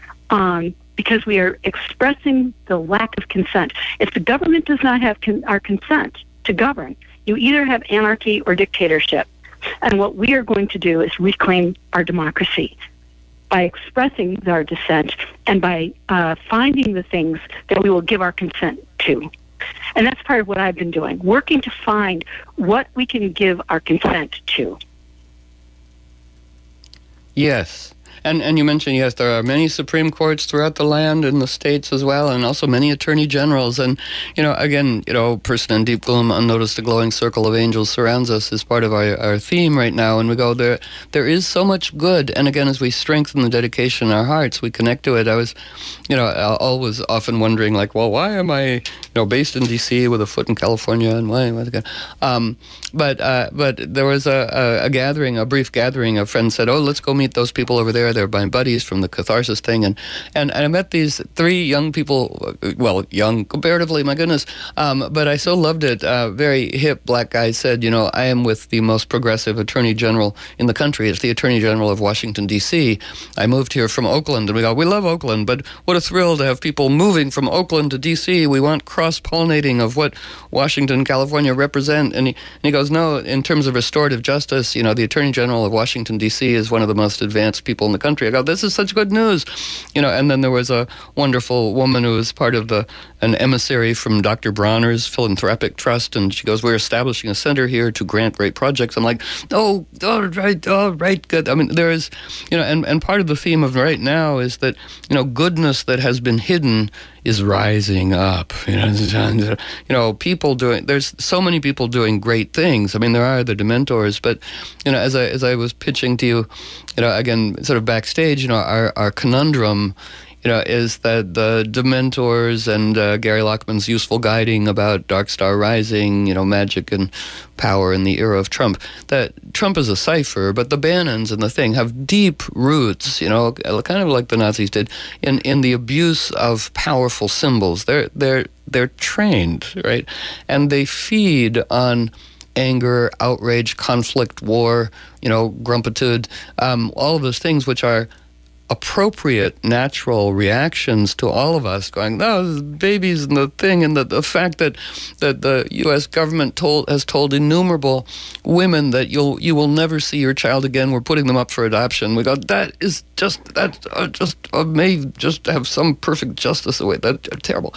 because we are expressing the lack of consent. If the government does not have our consent to govern, you either have anarchy or dictatorship. And what we are going to do is reclaim our democracy by expressing our dissent and by finding the things that we will give our consent to. And that's part of what I've been doing, working to find what we can give our consent to. Yes. And you mentioned, yes, there are many Supreme Courts throughout the land and the states as well, and also many Attorney Generals. And, again, person in deep gloom, unnoticed, a glowing circle of angels surrounds us is part of our theme right now. And we go, there is so much good. And again, as we strengthen the dedication in our hearts, we connect to it. I was, always often wondering, why am I, based in D.C. with a foot in California, and why again? But there was a gathering, a brief gathering. A friend said, let's go meet those people over there. They're my buddies from the Catharsis thing. And I met these three young people, well, young comparatively, my goodness. But I so loved it. Very hip black guy said, I am with the most progressive Attorney General in the country. It's the Attorney General of Washington, D.C. I moved here from Oakland. And we go, we love Oakland, but what a thrill to have people moving from Oakland to D.C. We want cross-pollinating of what Washington, California represent. And he goes, no, in terms of restorative justice, the Attorney General of Washington, D.C. is one of the most advanced people in the country. I go, this is such good news. And then there was a wonderful woman who was part of an emissary from Dr. Bronner's philanthropic trust, and she goes, we're establishing a center here to grant great projects. I'm like, all right, good. I mean, there is, and part of the theme of right now is that, goodness that has been hidden is rising up. People doing, there's so many people doing great things. I mean, there are the Dementors, but, as I was pitching to you, again, sort of backstage, our conundrum, is that the Dementors and Gary Lockman's useful guiding about Dark Star Rising, magic and power in the era of Trump, that Trump is a cipher, but the Bannons and the thing have deep roots, kind of like the Nazis did, in the abuse of powerful symbols. They're trained, right? And they feed on anger, outrage, conflict, war, grumpitude, all of those things which are appropriate, natural reactions to all of us, going, "No, babies and the thing," and the fact that the U.S. government has told innumerable women that you will never see your child again. We're putting them up for adoption. We go, that may just have some perfect justice away. That's terrible.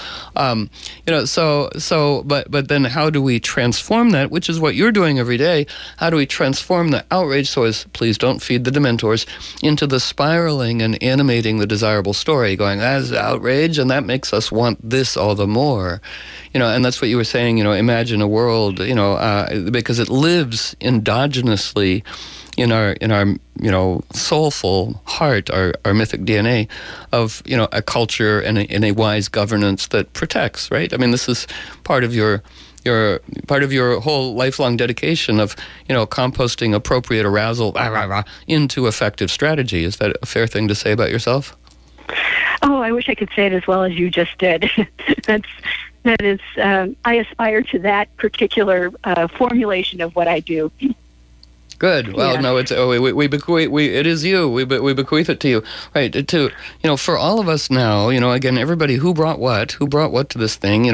But then how do we transform that, which is what you're doing every day? How do we transform the outrage, so as, please don't feed the Dementors, into the spiraling and animating the desirable story, going, that's outrage, and that makes us want this all the more. And that's what you were saying, imagine a world, because it lives endogenously in our soulful heart, our mythic DNA of, a culture and a wise governance that protects, right? I mean, this is part of your whole lifelong dedication of, composting appropriate arousal into effective strategy. Is that a fair thing to say about yourself? Oh, I wish I could say it as well as you just did. That is, I aspire to that particular formulation of what I do. Good. Well, no, it's it is you. We bequeath it to you, right? For all of us now, again, everybody who brought what to this thing,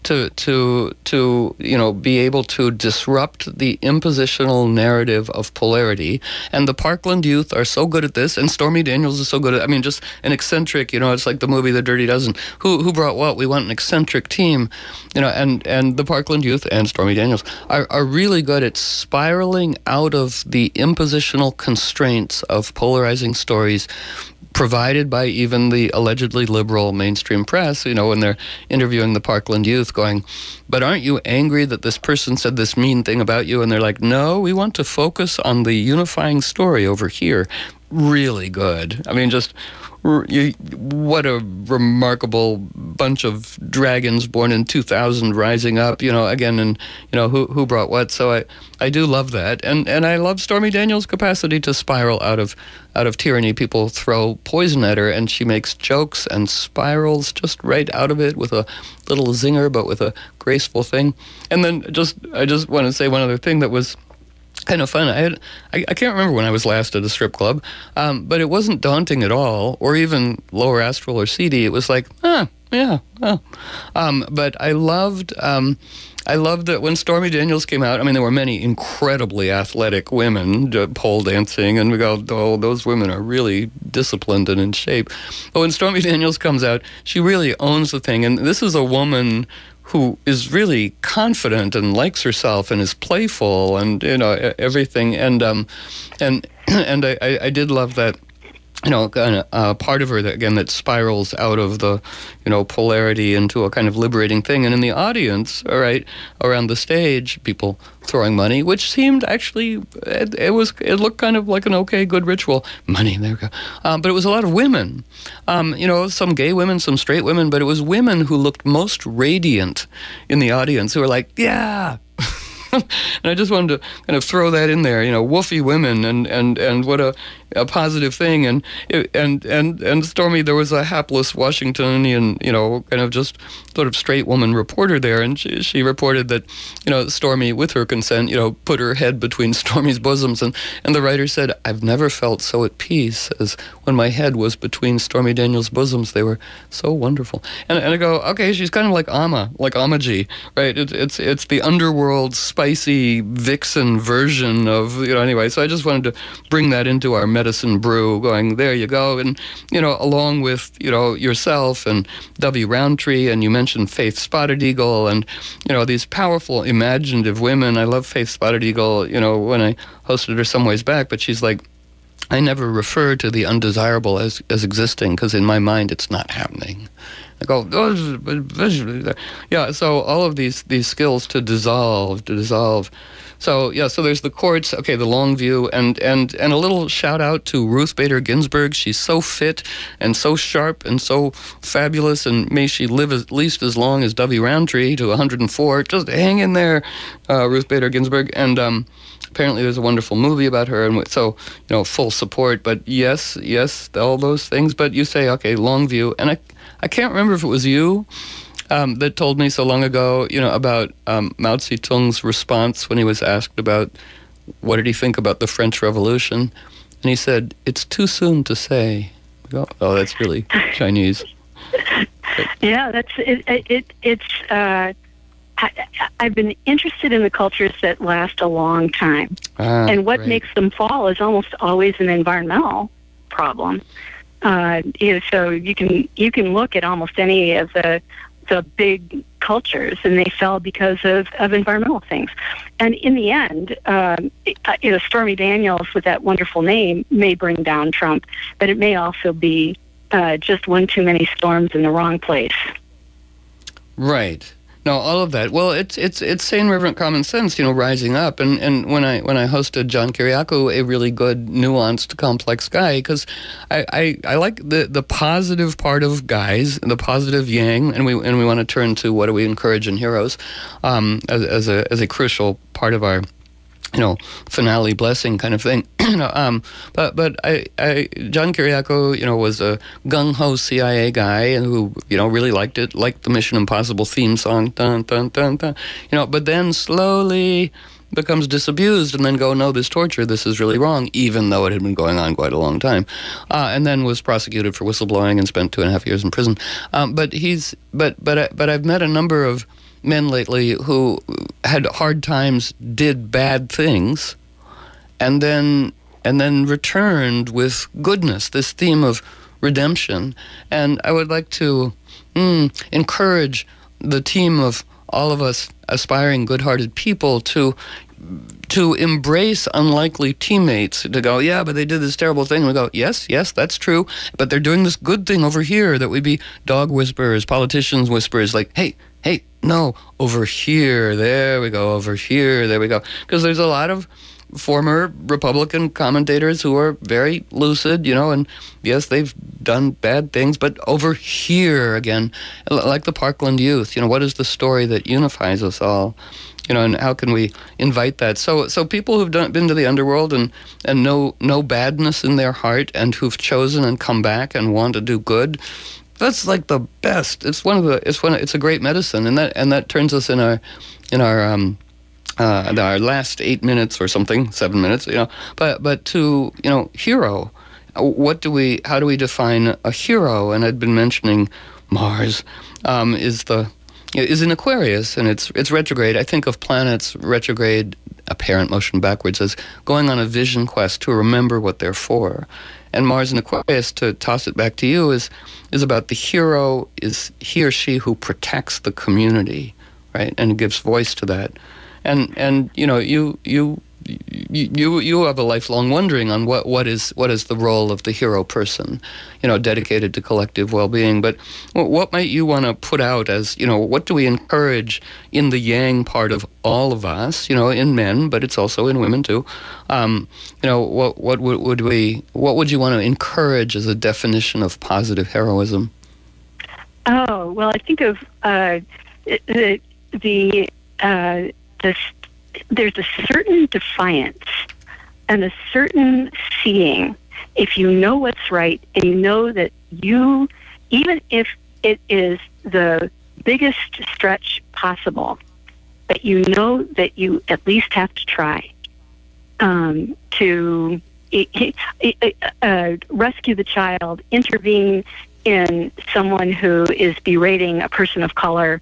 to be able to disrupt the impositional narrative of polarity. And the Parkland youth are so good at this, and Stormy Daniels is so good at. I mean, just an eccentric. It's like the movie The Dirty Dozen. Who brought what? We want an eccentric team, and the Parkland youth and Stormy Daniels are really good at spiraling out of the impositional constraints of polarizing stories provided by even the allegedly liberal mainstream press, when they're interviewing the Parkland youth, going, but aren't you angry that this person said this mean thing about you? And they're like, no, we want to focus on the unifying story over here. Really good. I mean, just what a remarkable bunch of dragons born in 2000 rising up, again, and, who brought what. So I do love that. And I love Stormy Daniels' capacity to spiral out of tyranny. People throw poison at her, and she makes jokes and spirals just right out of it with a little zinger, but with a graceful thing. And then I just want to say one other thing that was kind of fun. I can't remember when I was last at a strip club, but it wasn't daunting at all, or even lower astral or seedy. It was like, yeah. But I loved that when Stormy Daniels came out. I mean, there were many incredibly athletic women pole dancing, and we go, oh, those women are really disciplined and in shape. But when Stormy Daniels comes out, she really owns the thing, and this is a woman who is really confident and likes herself and is playful and everything, and I did love that, kind of part of her that spirals out of the polarity into a kind of liberating thing. And in the audience, all right, around the stage, people throwing money, which seemed actually it looked kind of like an okay, good ritual. Money, there we go. But it was a lot of women, some gay women, some straight women, but it was women who looked most radiant in the audience, who were like, yeah. And I just wanted to kind of throw that in there, woofy women, and what a positive thing. And Stormy, there was a hapless Washingtonian, kind of just sort of straight woman reporter there, and she reported that, Stormy, with her consent, put her head between Stormy's bosoms, and the writer said, I've never felt so at peace as when my head was between Stormy Daniels' bosoms. They were so wonderful. And I go, okay, she's kind of like Amaji, right? It's the underworld spicy vixen version of, anyway. So I just wanted to bring that into our medicine brew, going, there you go. And, along with, yourself and W. Roundtree, and you mentioned Faith Spotted Eagle, and, these powerful, imaginative women. I love Faith Spotted Eagle, when I hosted her some ways back, but she's like, I never refer to the undesirable as existing, because in my mind it's not happening. I go, yeah, so all of these skills to dissolve. So, yeah, so there's the courts, okay, the long view, and a little shout out to Ruth Bader Ginsburg. She's so fit and so sharp and so fabulous, and may she live at least as long as W. Roundtree to 104. Just hang in there, Ruth Bader Ginsburg. And apparently there's a wonderful movie about her, and so, full support. But yes, all those things. But you say, okay, long view, and I can't remember if it was you that told me so long ago, about Mao Zedong's response when he was asked about what did he think about the French Revolution. And he said, it's too soon to say. Oh, that's really Chinese. Yeah, that's it. I've been interested in the cultures that last a long time, and what makes them fall is almost always an environmental problem. So you can look at almost any of the big cultures, and they fell because of environmental things. And in the end, Stormy Daniels with that wonderful name may bring down Trump, but it may also be just one too many storms in the wrong place. Right. No, all of that. Well, it's sane, reverent common sense, rising up. And when I hosted John Kiriakou, a really good, nuanced, complex guy, because I like the positive part of guys, the positive yang, and we want to turn to what do we encourage in heroes, as a crucial part of our finale blessing kind of thing. But John Kiriakou, was a gung-ho CIA guy and who, really liked the Mission Impossible theme song, dun, dun, dun, dun, but then slowly becomes disabused and then go, no, this torture, this is really wrong, even though it had been going on quite a long time. And then was prosecuted for whistleblowing and spent 2.5 years in prison. But I've met a number of men lately who had hard times, did bad things, and then returned with goodness, this theme of redemption. And I would like to encourage the team of all of us aspiring, good-hearted people to embrace unlikely teammates, to go, yeah, but they did this terrible thing. And we go, yes, that's true, but they're doing this good thing over here, that we be dog whisperers, politicians whisperers, like, hey, no, over here, there we go, over here, there we go. Because there's a lot of former Republican commentators who are very lucid, and yes, they've done bad things, but over here again, like the Parkland youth, what is the story that unifies us all? And how can we invite that? So people who've been to the underworld and no badness in their heart, and who've chosen and come back and want to do good, that's like the best. It's a great medicine, and that turns us in our last 8 minutes or something, 7 minutes, but to hero. How do we define a hero? And I'd been mentioning Mars is in Aquarius, and it's retrograde. I think of planets retrograde, apparent motion backwards, as going on a vision quest to remember what they're for. And Mars in Aquarius, to toss it back to you, is about the hero, is he or she who protects the community, right, and gives voice to that. And you have a lifelong wondering on what is the role of the hero person, dedicated to collective well-being. But what might you want to put out as, what do we encourage in the yang part of all of us, in men, but it's also in women too. What would you want to encourage as a definition of positive heroism? Oh, well, I think of there's a certain defiance and a certain seeing. If you know what's right, and you know that you, even if it is the biggest stretch possible, that you know that you at least have to try to rescue the child, intervene in someone who is berating a person of color,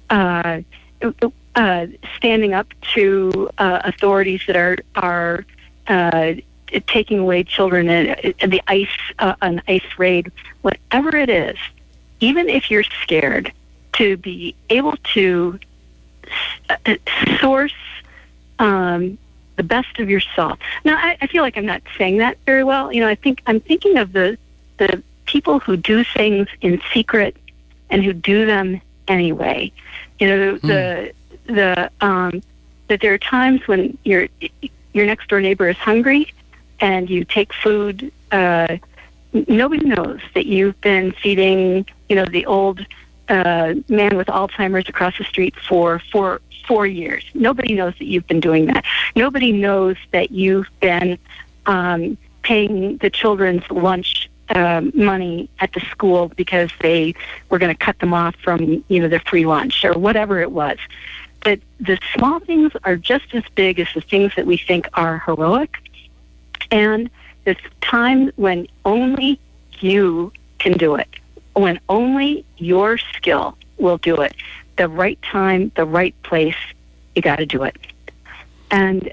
standing up to authorities that are taking away children in the an ice raid, whatever it is, even if you're scared, to be able to source the best of yourself. Now, I feel like I'm not saying that very well. I'm thinking of the people who do things in secret and who do them anyway. That there are times when your next door neighbor is hungry and you take food. Nobody knows that you've been feeding, the old man with Alzheimer's across the street for 4 years. Nobody knows that you've been doing that. Nobody knows that you've been paying the children's lunch money at the school because they were going to cut them off from, their free lunch or whatever it was. But the small things are just as big as the things that we think are heroic. And this time when only you can do it, when only your skill will do it, the right time, the right place, you got to do it. And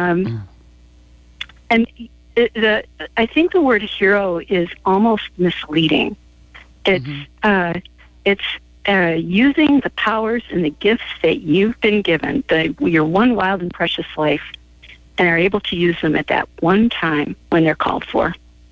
I think the word hero is almost misleading. It's using the powers and the gifts that you've been given, your one wild and precious life, and are able to use them at that one time when they're called for.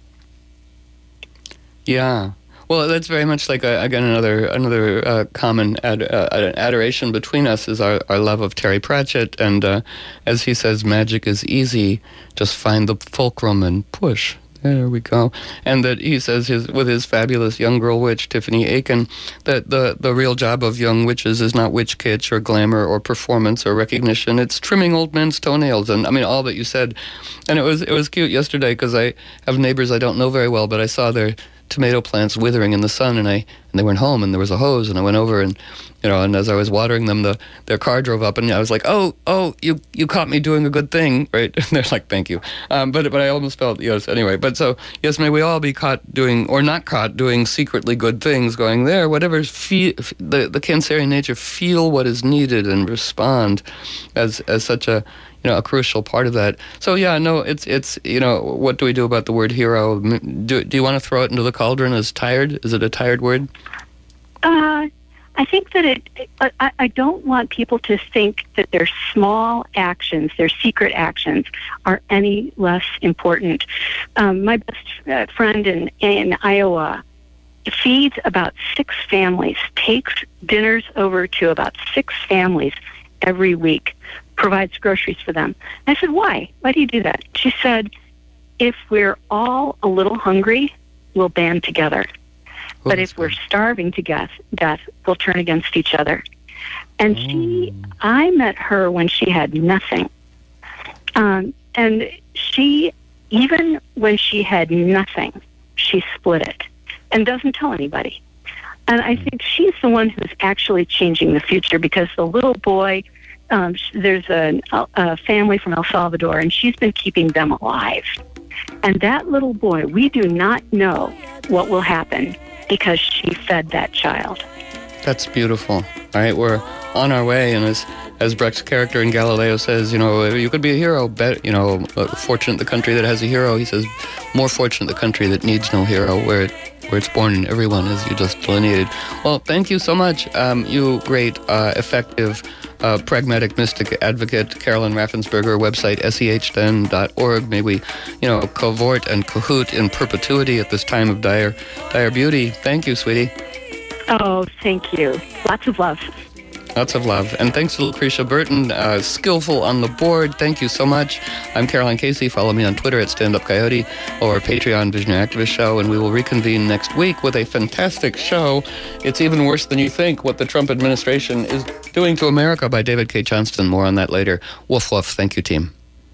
Yeah. Well, that's very much like, again, another common adoration between us is our love of Terry Pratchett. And as he says, magic is easy. Just find the fulcrum and push. There we go. And that he says with his fabulous young girl witch, Tiffany Aiken, that the real job of young witches is not witch kitsch or glamour or performance or recognition. It's trimming old men's toenails. And I mean, all that you said. And it was cute yesterday because I have neighbors I don't know very well, but I saw their tomato plants withering in the sun, and they weren't home, and there was a hose, and I went over, and and as I was watering them, their car drove up, and I was like, oh, you caught me doing a good thing, right? And they're like, thank you, but I almost felt, yes, anyway. But so yes, may we all be caught doing or not caught doing secretly good things, going there, whatever's the Cancerian nature, feel what is needed and respond as such a crucial part of that. So yeah, no, it's what do we do about the word hero? Do you want to throw it into the cauldron as tired? Is it a tired word? I think that I don't want people to think that their small actions, their secret actions, are any less important. My best friend in Iowa feeds about 6 families, takes dinners over to about 6 families every week, provides groceries for them. I said, why? Why do you do that? She said, if we're all a little hungry, we'll band together. But if we're starving to death, we'll turn against each other. And I met her when she had nothing. And she, even when she had nothing, she split it and doesn't tell anybody. And I think she's the one who's actually changing the future, because the little boy, there's a family from El Salvador, and she's been keeping them alive. And that little boy, we do not know what will happen because she fed that child. That's beautiful. All right, we're on our way, and as Brecht's character in Galileo says, you could be a hero. Fortunate the country that has a hero. He says, more fortunate the country that needs no hero, where it's born in everyone, as you just delineated. Well, thank you so much, you great, effective, pragmatic mystic advocate, Carolyn Raffensperger. Website sehden.org. May we, cavort and cahoot in perpetuity at this time of dire beauty. Thank you, sweetie. Oh, thank you. Lots of love. Lots of love. And thanks to Lucretia Burton, skillful on the board. Thank you so much. I'm Caroline Casey. Follow me on Twitter at StandUpCoyote or Patreon Visionary Activist Show, and we will reconvene next week with a fantastic show. It's Even Worse Than You Think, What the Trump Administration is Doing to America by David K. Johnston. More on that later. Woof, woof. Thank you, team.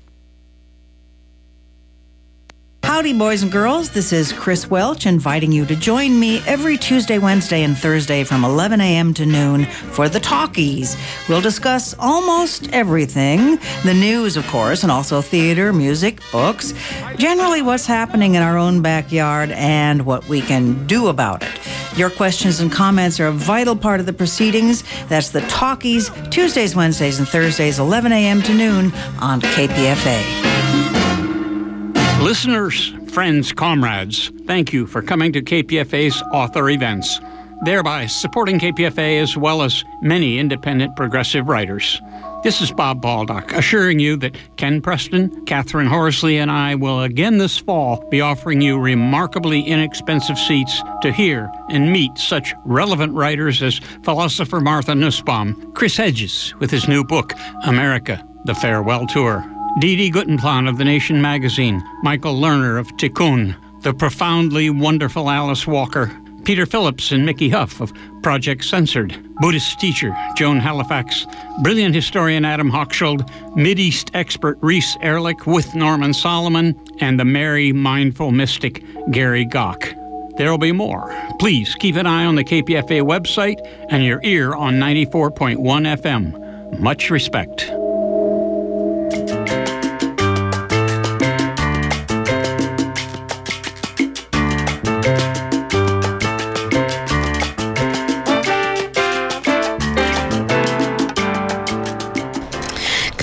Howdy, boys and girls. This is Chris Welch inviting you to join me every Tuesday, Wednesday, and Thursday from 11 a.m. to noon for The Talkies. We'll discuss almost everything, the news, of course, and also theater, music, books, generally what's happening in our own backyard and what we can do about it. Your questions and comments are a vital part of the proceedings. That's The Talkies, Tuesdays, Wednesdays, and Thursdays, 11 a.m. to noon on KPFA. Listeners, friends, comrades, thank you for coming to KPFA's author events, thereby supporting KPFA as well as many independent progressive writers. This is Bob Baldock, assuring you that Ken Preston, Catherine Horsley, and I will again this fall be offering you remarkably inexpensive seats to hear and meet such relevant writers as philosopher Martha Nussbaum, Chris Hedges with his new book, America, The Farewell Tour, Didi Guttenplan of The Nation magazine, Michael Lerner of Tikkun, the profoundly wonderful Alice Walker, Peter Phillips and Mickey Huff of Project Censored, Buddhist teacher Joan Halifax, brilliant historian Adam Hochschild, Mideast expert Reese Ehrlich with Norman Solomon, and the merry, mindful mystic Gary Gach. There will be more. Please keep an eye on the KPFA website and your ear on 94.1 FM. Much respect.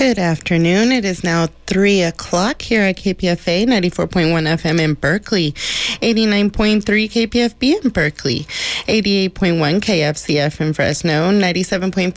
Good afternoon. It is now 3 o'clock here at KPFA 94.1 FM in Berkeley, 89.3 KPFB in Berkeley, 88.1 KFCF in Fresno, 97.5